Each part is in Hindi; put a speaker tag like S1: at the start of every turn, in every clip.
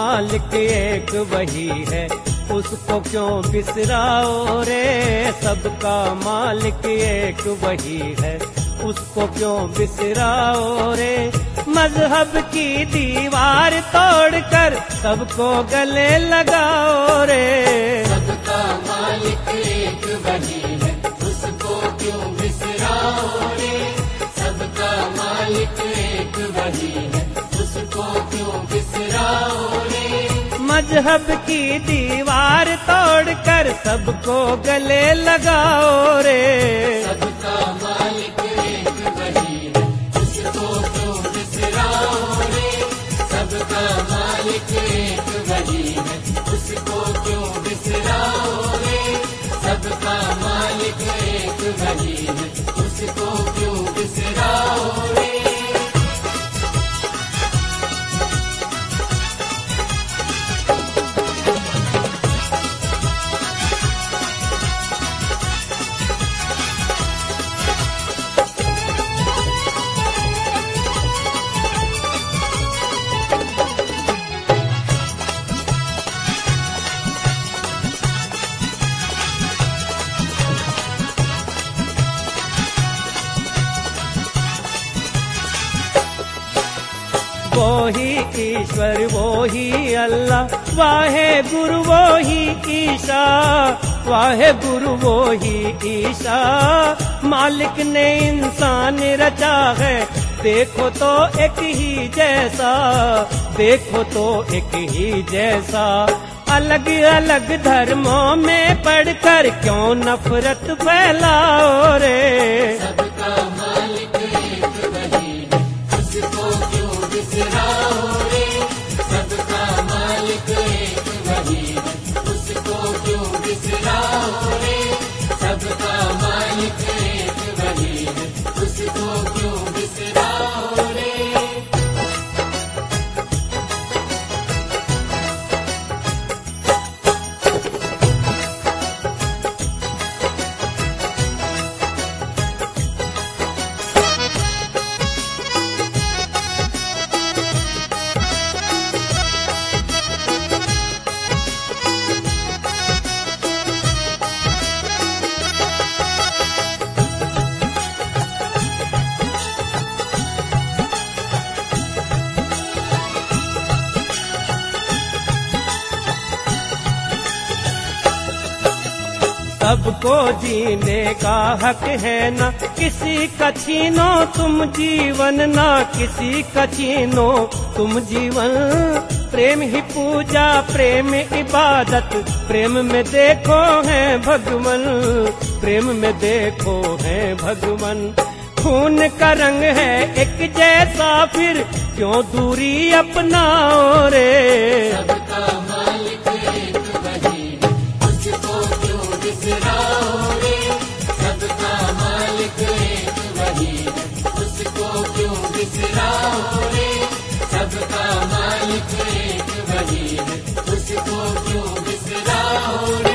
S1: मालिक एक वही है, उसको क्यों बिसराओ रे। सबका मालिक एक वही है, उसको क्यों बिसराओ रे। मजहब की दीवार तोड़कर सबको गले लगाओ रे।
S2: सबका मालिक एक वही है, उसको क्यों बिसराओ रे। सबका मालिक एक वही है, उसको क्यों बिसराओ रे।
S1: मजहब की दीवार तोड़कर सबको गले लगाओ रे।
S2: सबका मालिक एक वही है, उसको क्यों बिसराओ रे। सबका मालिक एक वही है, उसको क्यों बिसराओ रे। सबका मालिक एक वही है, उसको क्यों बिसराओ रे।
S1: वो ही ईश्वर वो ही अल्लाह, वाहे गुरु वो ही ईशा। वाहे गुरु वो ही ईशा, मालिक ने इंसान रचा है। देखो तो एक ही जैसा, देखो तो एक ही जैसा। अलग अलग धर्मों में पढ़कर क्यों नफरत फैलाओ रे।
S2: सबका मालिक एक वही है, उसको क्यों बिसराओ रे। सबका मालिक एक वही है, उसको क्यों बिसराओ रे। सबका मालिक एक वही है, उसको क्यों बिसराओ रे।
S1: सबको जीने का हक है ना, किसी का छीनो तुम जीवन। ना किसी का छीनो तुम जीवन। प्रेम ही पूजा, प्रेम इबादत, प्रेम में देखो है भगवन। प्रेम में देखो है भगवन। खून का रंग है एक जैसा, फिर क्यों दूरी अपनाओ रे।
S2: सबका मालिक एक वही है, उसको क्यों बिसराओ रे। सबका मालिक एक वही है, उसको क्यों बिसराओ रे। सबका मालिक एक वही है, उसको क्यों बिसराओ रे।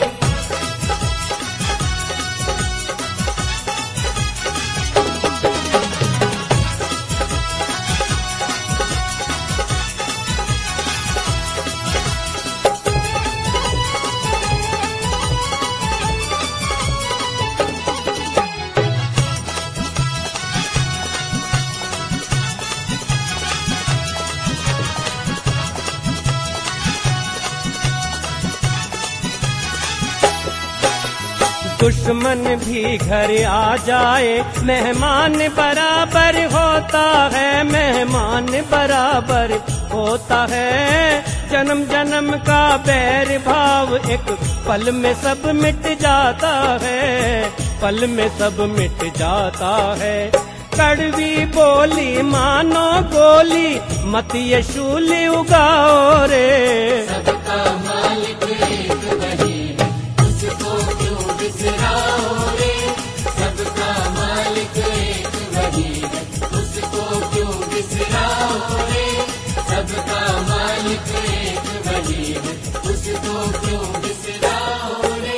S1: दुश्मन भी घर आ जाए, मेहमान बराबर होता है। मेहमान बराबर होता है। जन्म जन्म का बैर भाव एक पल में सब मिट जाता है। पल में सब मिट जाता है। कड़वी बोली मानो गोली, मत ये शूली उगाओ रे।
S2: सबका मालिक एक वही है, उसको क्यों बिसराओ रे। सबका मालिक एक वही है, उसको क्यों बिसराओ रे। सबका मालिक एक वही है, उसको क्यों बिसराओ रे।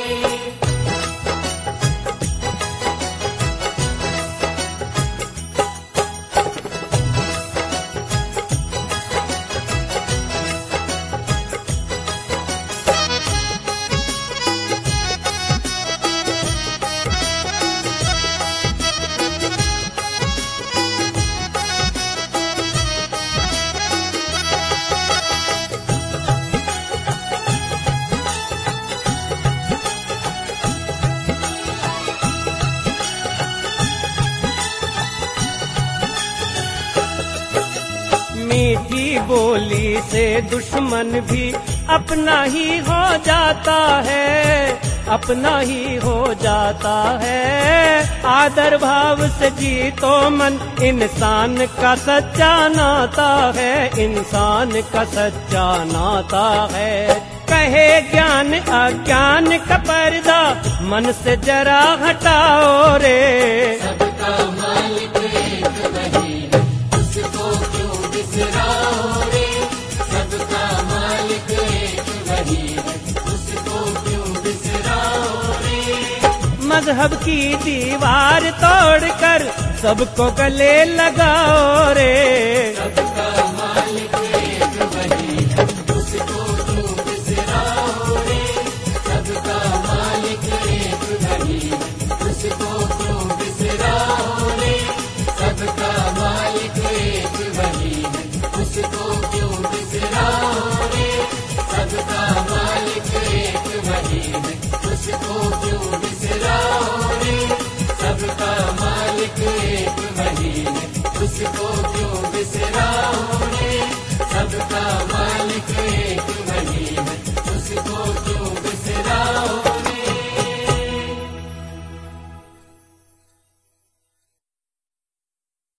S1: बोली से दुश्मन भी अपना ही हो जाता है, अपना ही हो जाता है। आदर भाव से जीतो मन, इंसान का सच्चा नाता है, इंसान का सच्चा नाता है। कहे ज्ञान अज्ञान का पर्दा मन से जरा हटाओ रे।
S2: सबका मालिक एक वही है, उसको क्यों बिसराओ रे। सबका मालिक एक वही है, उसको क्यों बिसराओ रे।
S1: मजहब की दीवार तोड़कर सबको गले लगाओ रे।
S2: सबका मालिक एक वही है, उसको क्यों बिसराओ रे। सबका मालिक एक वही है, उसको क्यों बिसराओ रे। सबका मालिक एक वही है, उसको क्यों बिसराओ रे। सबका मालिक एक वही है, उसको क्यों बिसराओ रे। सबका मालिक एक वही है, उसको क्यों बिसराओ रे। सबका